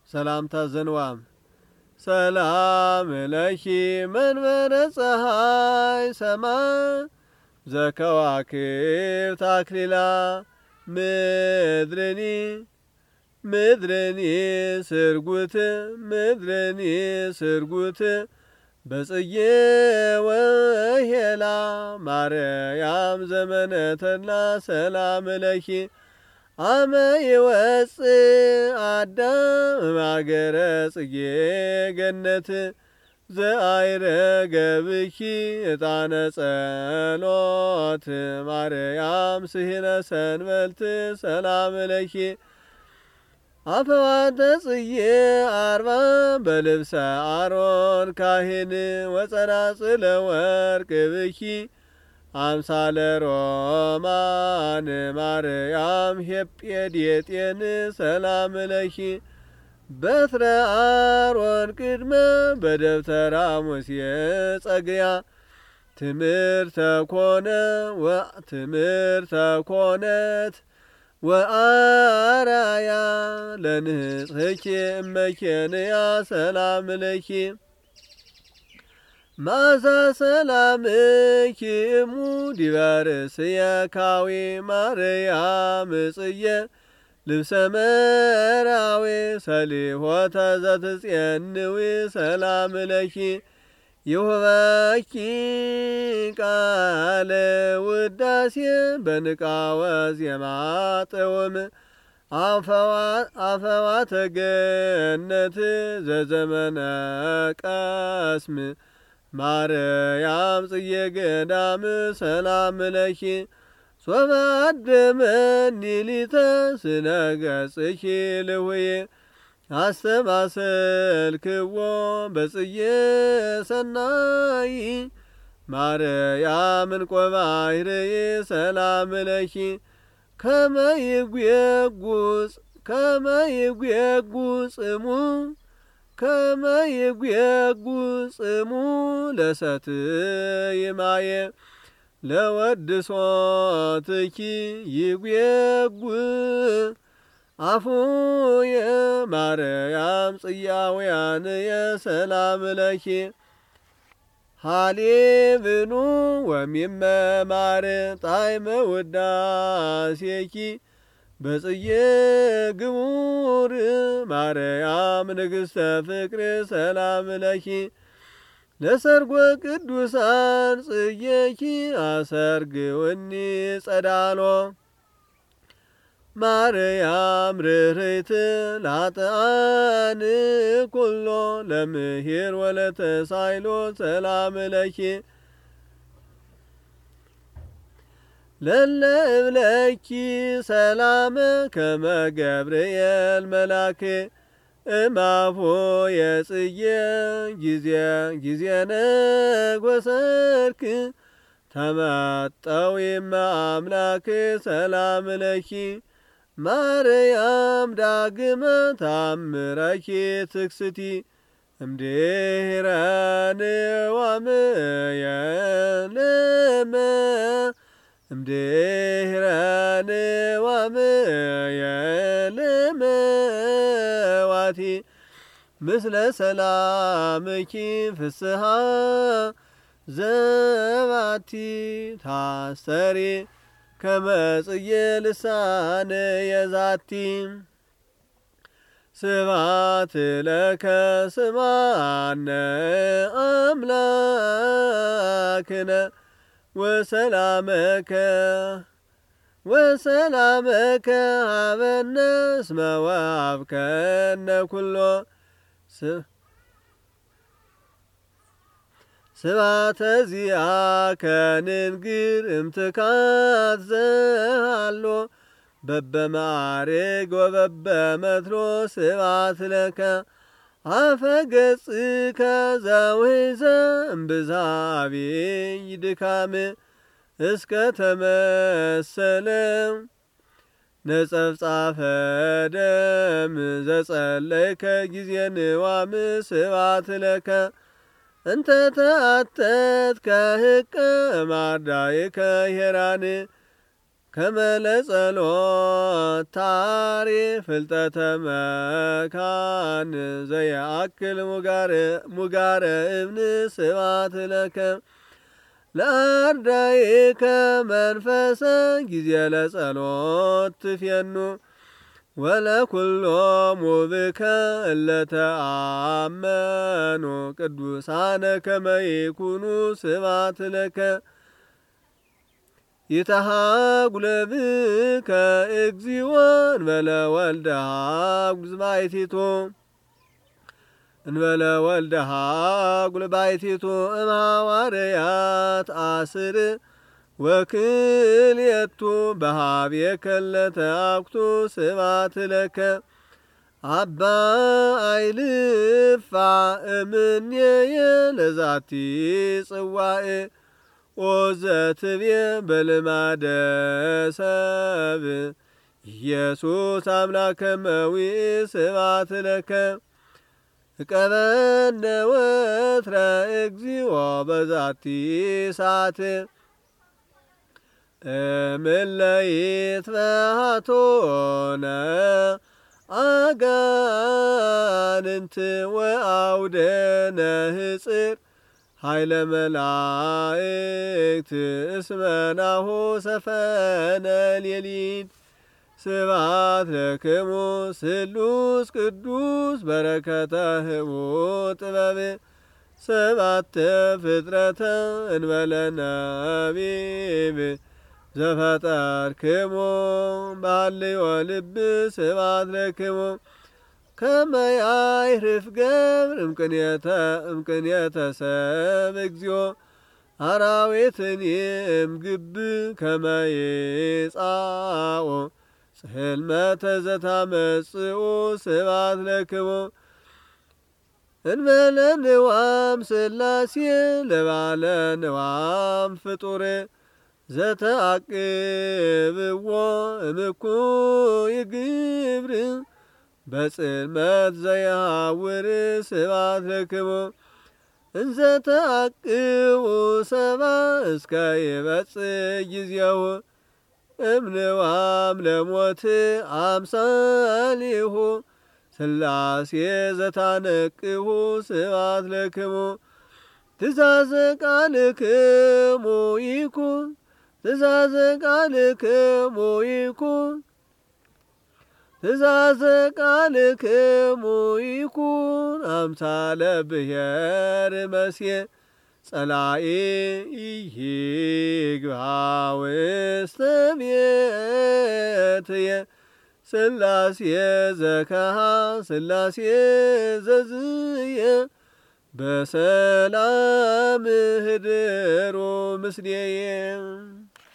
ሰላምታ ዘንዋም ሰላም ለኪ መንበረ ፀሐይ ሰማይ ዘከዋክብት አክሊላ ምድርኒ ስርጉት በጽጌ ወሄላ ማርያም ዘመነ ተድላ ሰላም ለኪ አመ ይወፅእ አዳም ማገረ ጽጌ ገነት ዘአይረገብኪ ዕጣነ ጸሎት ማርያም ስሂነ ሰንበልት ሰላም ለኪ አፈዋተ ጽጌ አርባ በልብሰ አሮን ካህን ወጸናጽለ ወርቅ ብኪ አምሳለ ሮማን ማርያም ሄጴዴጤን ሰላም ለኪ በትረ አሮን ቅድመ በደብተራ ሙሴ ጸግያ ትምህርተ ኮነት ወአራያ ለንጽሕኪ እመኬንያ ሰላም ለኪ ማዛ ሰላምኪ እሙ ዲበርስየ ካዊ ማርያም ጽየ ልብሰ መራዊ ሰሊሆተ ዘትጼንዊ ሰላም ለኪ ይሁበኪ ቃለ ውዳሴ በንቃወ ዜማ ጥውም አፈዋተ ገነት ዘዘመነ ቀስም ማርያም ጽጌ ገዳም ሰላም ለኪ ሶበ አደመኒ ሊተ ስነ ገጽኪ ልውዬ አስተማሰልክዎ በጽጌ ሰናይ ማርያም እንቆ ባሕርይ ሰላም ለኪ ከመ ይጉየጉጽሙ ለሰትይ ማየ ለወድሶትኪ ይጉየጉ አፉየ ማርያም ጽያውያንየ ሰላም ለኪ ሃሌብኑ ወሚመ ማር ጣዕመ ውዳሴኪ በጽጌ ግሙር ማርያም ንግሥተ ፍቅር ሰላም ለኪ ለሰርጎ ቅዱሳን ጽጌኪ አሰርግውኒ ጸዳሎ ማርያም ርህርት ላጥአን ኩሎ ለምሄር ወለተሳይሎ ሰላም ለኪ ለለ እብለኪ ሰላም ከመ ገብርኤል መላክ እማፎ የጽጌ ጊዜነ ጐሰርክ ተመጠዊመ አምላክ ሰላም ለኪ ማርያም ዳግመ ታምረኪ ትክስቲ እምድኅረ ንዋምየለመዋቲ ምስለ ሰላምኪ ፍስሃ ዘባቲ ታሰሪ ከመ ጽጌ ልሳነ የዛቲ ስብሐት ለከ ስብሐነ አምላክነ ወሰላመከ ሀበነ እስመ ወሀብከነ ኩሎ ስብሐተ ዚአከ ንንግር እምትካት ዘሃሎ በበማዕርግ ወበበመትሮ ስብሐት ለከ አፈ ገጽከ ዘውሕዘ እምብዝሃ አብይ ድካም እስከ ተመሰለ ነጸፍጻፈ ደም ዘጸለይከ ጊዜ ንዋም ስብሐት ለከ እንተ ተአተትከ ህቀ ማርዳይከ ሄራን ከመለጸሎት ታሪፍ ፍልጠተ መካን ዘየአክል ሙጋረ እብን ስብሐት ለከ ለአርዳኢከ መንፈሰ ጊዜ ለጸሎት ትፌኑ ወለኩሎሙ ብከ እለተአመኑ ቅዱሳነ ከመ ይኩኑ ስብሐት ለከ ይትሃጉለ ብከ እግዚኦ እንበለ ወልደ ሀጉል ባሕቲቱ እምሐዋርያት አስር ወክልኤቱ በኀቤከ ለተአኩቱ ስብሐት ለከ አባ አይልፋ እምኔየ ለዛቲ ጽዋዕ ኦዘትቤ በልማደ ሰብእ ኢየሱስ አምላከ እመዊዕ ስብሐት ለከ እቀበነ ወትረ እግዚኦ በዛቲ ሰዓት እምእለ ይትበሃቶነ አጋንንት ወአውደነ ህጽር ኃይለ መላእክት እስመ ናሁ ሰፈነ ሌሊት ስብሐት ለክሙ ስሉስ ቅዱስ በረከተ ህቡ ጥበብ ሰባተ ፍጥረተ እንበለ ነቢብ ዘፈጠርክሙ በሃልዮ ልብ ስብሐት ለክሙ ከመ ያዕርፍ ገብር እምቅንየተ ሰብ እግዚኦ አራዊትኒ እምግብ ከመ ይጻኦ ጽሕልመተ ዘታመጽኡ ስብሐት ለክሙ እንበለ ንዋም ሥላሴ ለባለ ንዋም ፍጡር ዘተአቅብዎ እምኩይ ግብር በጽልመት ዘየሐውር ስብሐት ለክሙ እንዘ ተአቅቡ ሰብአ እስከ ይበጽሕ ጊዜሁ እምንዋም ለሞት አምሳሊሁ ሥላሴ ዘታነቅሁ ስብሐት ለክሙ ትእዛዘ ቃልክሙ ይኩን ትእዛዘ ቃልክሙ ይኩን ትእዛዘ ቃልክሙ ይኩን አምሳለ ብሔር መሲሕ ጸላኢ ይግባ ውስተ ቤትየ ሥላሴ ዘከሃ ሥላሴ ዘዝየ በሰላም ህድሩ ምስሌየ